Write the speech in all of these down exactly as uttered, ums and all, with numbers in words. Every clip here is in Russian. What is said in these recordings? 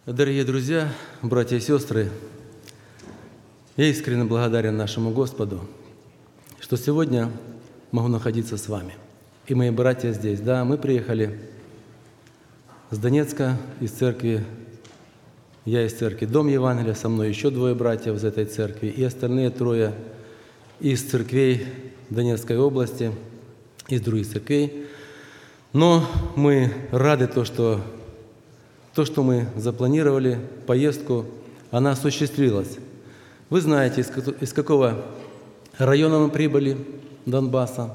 Дорогие друзья, братья и сестры, я искренне благодарен нашему Господу, что сегодня могу находиться с вами. И мои братья здесь. Да, мы приехали с Донецка, из церкви. Я из церкви Дом Евангелия, со мной еще двое братьев из этой церкви, и остальные трое из церквей Донецкой области, из других церквей. Но мы рады, то, что то, что мы запланировали, поездку, она осуществилась. Вы знаете, из какого района мы прибыли, Донбасса.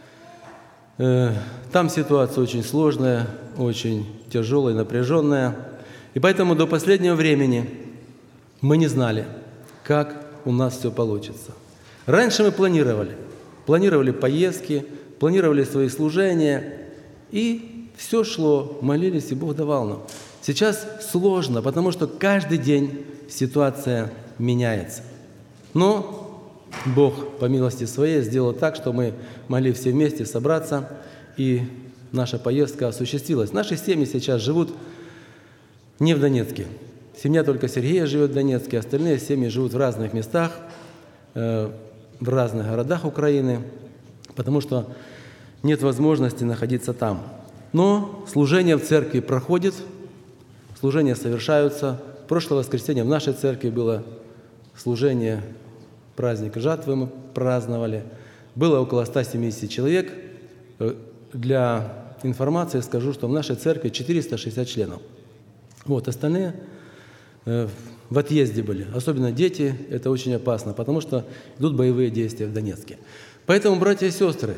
Там ситуация очень сложная, очень тяжелая, напряженная. И поэтому до последнего времени мы не знали, как у нас все получится. Раньше мы планировали. Планировали поездки, планировали свои служения. И все шло, молились, и Бог давал нам. Сейчас сложно, потому что каждый день ситуация меняется. Но Бог, по милости Своей, сделал так, что мы могли все вместе собраться, и наша поездка осуществилась. Наши семьи сейчас живут не в Донецке. Семья только Сергея живет в Донецке, остальные семьи живут в разных местах, в разных городах Украины, потому что нет возможности находиться там. Но служение в церкви проходит, служения совершаются. Прошлое воскресенье в нашей церкви было служение, праздник жатвы мы праздновали. Было около ста семидесяти человек. Для информации скажу, что в нашей церкви четыреста шестьдесят членов. Вот, остальные в отъезде были. Особенно дети, это очень опасно, потому что идут боевые действия в Донецке. Поэтому, братья и сестры,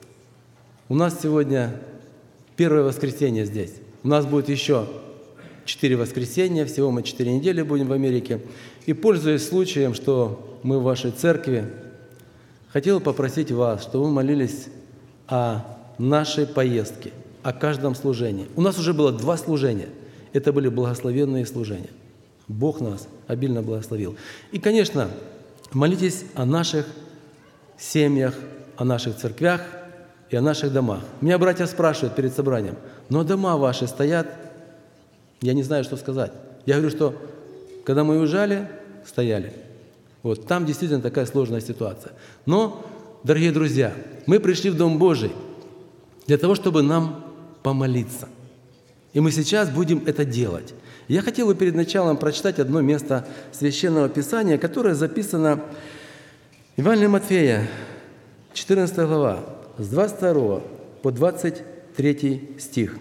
у нас сегодня первое воскресенье здесь. У нас будет еще четыре воскресенья, всего мы четыре недели будем в Америке. И, пользуясь случаем, что мы в вашей церкви, хотел попросить вас, чтобы вы молились о нашей поездке, о каждом служении. У нас уже было два служения. Это были благословенные служения. Бог нас обильно благословил. И, конечно, молитесь о наших семьях, о наших церквях и о наших домах. Меня братья спрашивают перед собранием: но дома ваши стоят? Я не знаю, что сказать. Я говорю, что когда мы уезжали, стояли. Вот там действительно такая сложная ситуация. Но, дорогие друзья, мы пришли в Дом Божий для того, чтобы нам помолиться. И мы сейчас будем это делать. Я хотел бы перед началом прочитать одно место Священного Писания, которое записано в Евангелии Матфея, четырнадцатая глава, с двадцать второго по двадцать третий стих.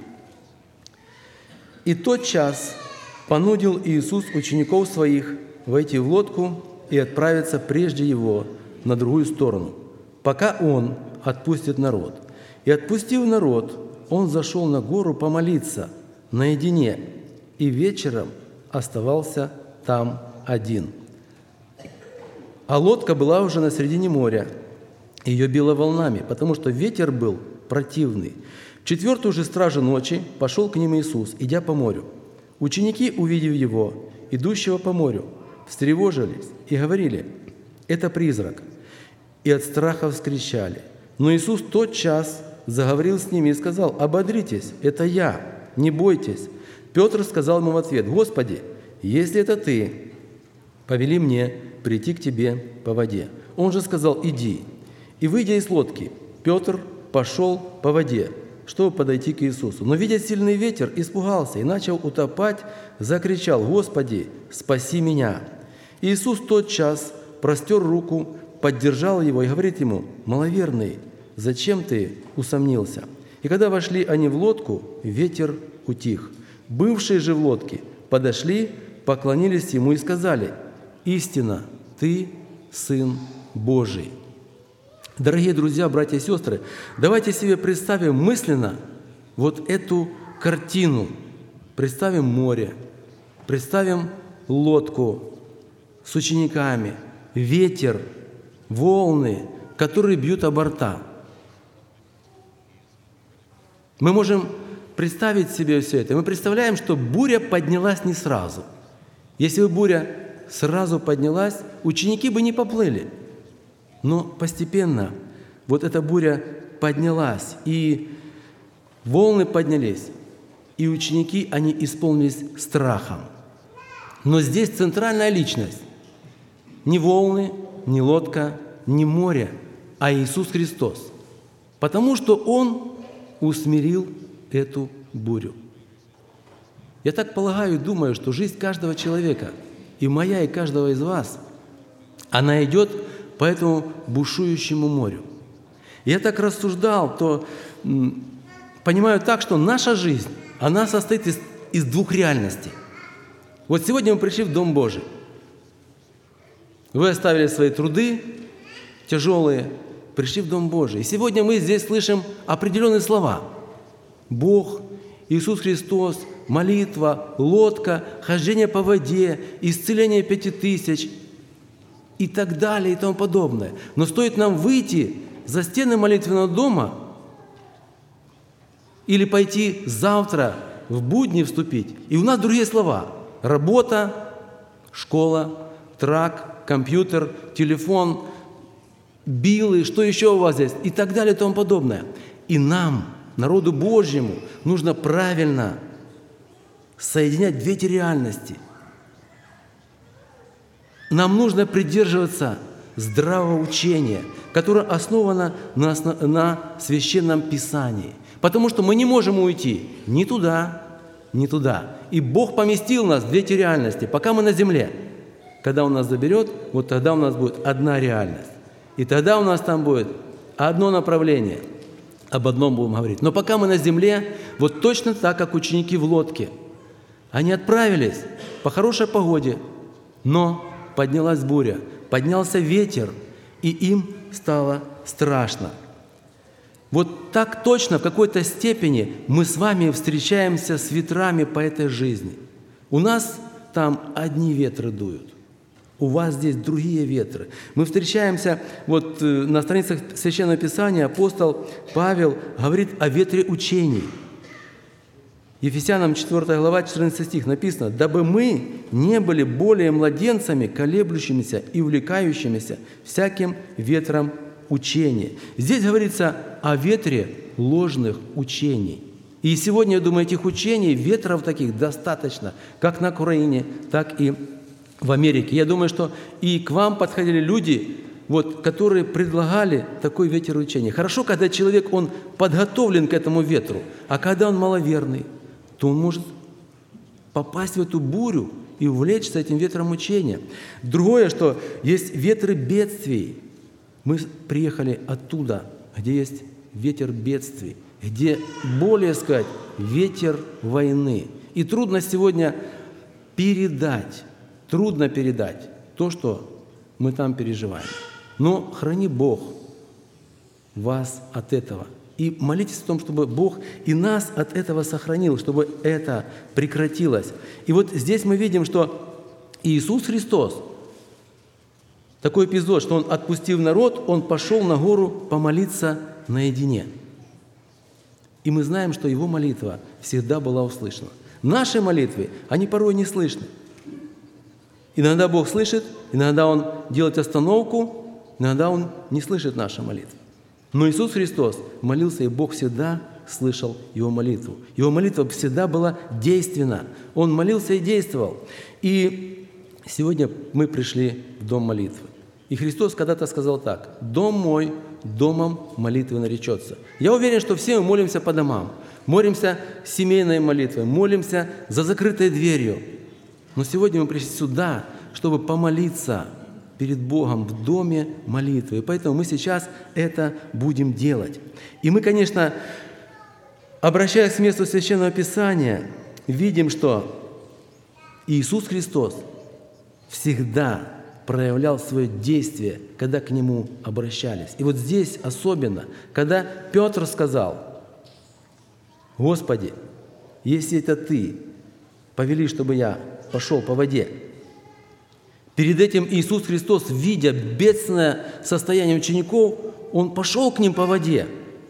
«И тот час понудил Иисус учеников Своих войти в лодку и отправиться прежде Его на другую сторону, пока Он отпустит народ. И, отпустив народ, Он зашел на гору помолиться наедине, и вечером оставался там один. А лодка была уже на середине моря, ее било волнами, потому что ветер был противный. В четвертую же стражу ночи пошел к ним Иисус, идя по морю. Ученики, увидев Его, идущего по морю, встревожились и говорили: «Это призрак!» И от страха вскричали. Но Иисус тотчас заговорил с ними и сказал: «Ободритесь, это Я, не бойтесь». Петр сказал ему в ответ: «Господи, если это Ты, повели мне прийти к Тебе по воде». Он же сказал: «Иди». И, выйдя из лодки, Петр пошел по воде, чтобы подойти к Иисусу. Но, видя сильный ветер, испугался и начал утопать, закричал: «Господи, спаси меня!» Иисус тотчас простер руку, поддержал его и говорит ему: «Маловерный, зачем ты усомнился?» И когда вошли они в лодку, ветер утих. Бывшие же в лодке подошли, поклонились ему и сказали: «Истинно, ты Сын Божий». Дорогие друзья, братья и сестры, давайте себе представим мысленно вот эту картину. Представим море, представим лодку с учениками, ветер, волны, которые бьют о борта. Мы можем представить себе все это. Мы представляем, что буря поднялась не сразу. Если бы буря сразу поднялась, ученики бы не поплыли. Но постепенно вот эта буря поднялась, и волны поднялись, и ученики, они исполнились страхом. Но здесь центральная личность. Не волны, не лодка, не море, а Иисус Христос. Потому что Он усмирил эту бурю. Я так полагаю и думаю, что жизнь каждого человека, и моя, и каждого из вас, она идет по этому бушующему морю. Я так рассуждал, то м, понимаю так, что наша жизнь, она состоит из, из двух реальностей. Вот сегодня мы пришли в Дом Божий. Вы оставили свои труды тяжелые, пришли в Дом Божий. И сегодня мы здесь слышим определенные слова. Бог, Иисус Христос, молитва, лодка, хождение по воде, исцеление пяти тысяч и так далее и тому подобное. Но стоит нам выйти за стены молитвенного дома или пойти завтра в будни вступить, и у нас другие слова. Работа, школа, трак, компьютер, телефон, билы, что еще у вас здесь, и так далее и тому подобное. И нам, народу Божьему, нужно правильно соединять две эти реальности. Нам нужно придерживаться здравого учения, которое основано на, основ... на Священном Писании. Потому что мы не можем уйти ни туда, ни туда. И Бог поместил нас в две эти реальности, пока мы на земле. Когда Он нас заберет, вот тогда у нас будет одна реальность. И тогда у нас там будет одно направление. Об одном будем говорить. Но пока мы на земле, вот точно так, как ученики в лодке. Они отправились по хорошей погоде, но поднялась буря, поднялся ветер, и им стало страшно. Вот так точно в какой-то степени мы с вами встречаемся с ветрами по этой жизни. У нас там одни ветры дуют, у вас здесь другие ветры. Мы встречаемся, вот на страницах Священного Писания апостол Павел говорит о ветре учений. Ефесянам четвёртая глава, четырнадцатый стих написано: «Дабы мы не были более младенцами, колеблющимися и увлекающимися всяким ветром учения». Здесь говорится о ветре ложных учений. И сегодня, я думаю, этих учений, ветров таких достаточно, как на Украине, так и в Америке. Я думаю, что и к вам подходили люди, вот, которые предлагали такой ветер учения. Хорошо, когда человек, он подготовлен к этому ветру, а когда он маловерный, то он может попасть в эту бурю и увлечься этим ветром учения. Другое, что есть ветры бедствий. Мы приехали оттуда, где есть ветер бедствий, где, более сказать, ветер войны. И трудно сегодня передать, трудно передать то, что мы там переживаем. Но храни Бог вас от этого. И молитесь о том, чтобы Бог и нас от этого сохранил, чтобы это прекратилось. И вот здесь мы видим, что Иисус Христос, такой эпизод, что Он, отпустив народ, Он пошел на гору помолиться наедине. И мы знаем, что Его молитва всегда была услышана. Наши молитвы, они порой не слышны. Иногда Бог слышит, иногда Он делает остановку, иногда Он не слышит наши молитвы. Но Иисус Христос молился, и Бог всегда слышал Его молитву. Его молитва всегда была действенна. Он молился и действовал. И сегодня мы пришли в дом молитвы. И Христос когда-то сказал так: «Дом мой домом молитвы наречется». Я уверен, что все мы молимся по домам, молимся семейной молитвой, молимся за закрытой дверью. Но сегодня мы пришли сюда, чтобы помолиться перед Богом в доме молитвы. И поэтому мы сейчас это будем делать. И мы, конечно, обращаясь к месту Священного Писания, видим, что Иисус Христос всегда проявлял свое действие, когда к Нему обращались. И вот здесь особенно, когда Петр сказал: «Господи, если это Ты повели, чтобы я пошел по воде». Перед этим Иисус Христос, видя бедственное состояние учеников, Он пошел к ним по воде.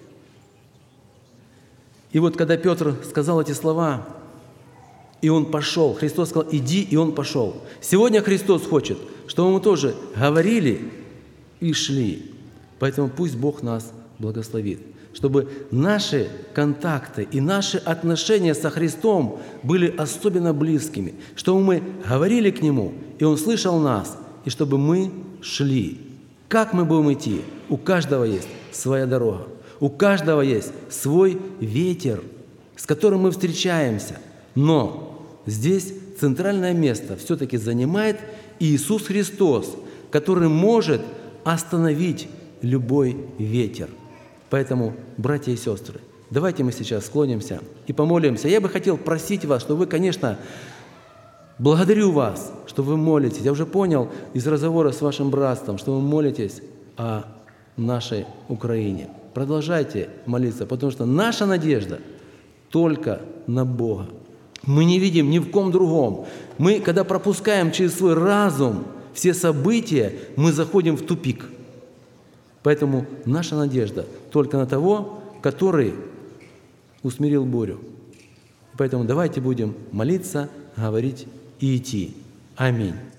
И вот когда Петр сказал эти слова, и он пошел, Христос сказал: «Иди», и он пошел. Сегодня Христос хочет, чтобы мы тоже говорили и шли. Поэтому пусть Бог нас благословит. чтобы наши контакты и наши отношения со Христом были особенно близкими, чтобы мы говорили к Нему, и Он слышал нас, и чтобы мы шли. Как мы будем идти? У каждого есть своя дорога, у каждого есть свой ветер, с которым мы встречаемся. Но здесь центральное место все-таки занимает Иисус Христос, который может остановить любой ветер. Поэтому, братья и сестры, давайте мы сейчас склонимся и помолимся. Я бы хотел просить вас, что вы, конечно, благодарю вас, что вы молитесь. Я уже понял из разговора с вашим братством, что вы молитесь о нашей Украине. Продолжайте молиться, потому что наша надежда только на Бога. Мы не видим ни в ком другом. Мы, когда пропускаем через свой разум все события, мы заходим в тупик. Поэтому наша надежда только на того, который усмирил бурю. Поэтому давайте будем молиться, говорить и идти. Аминь.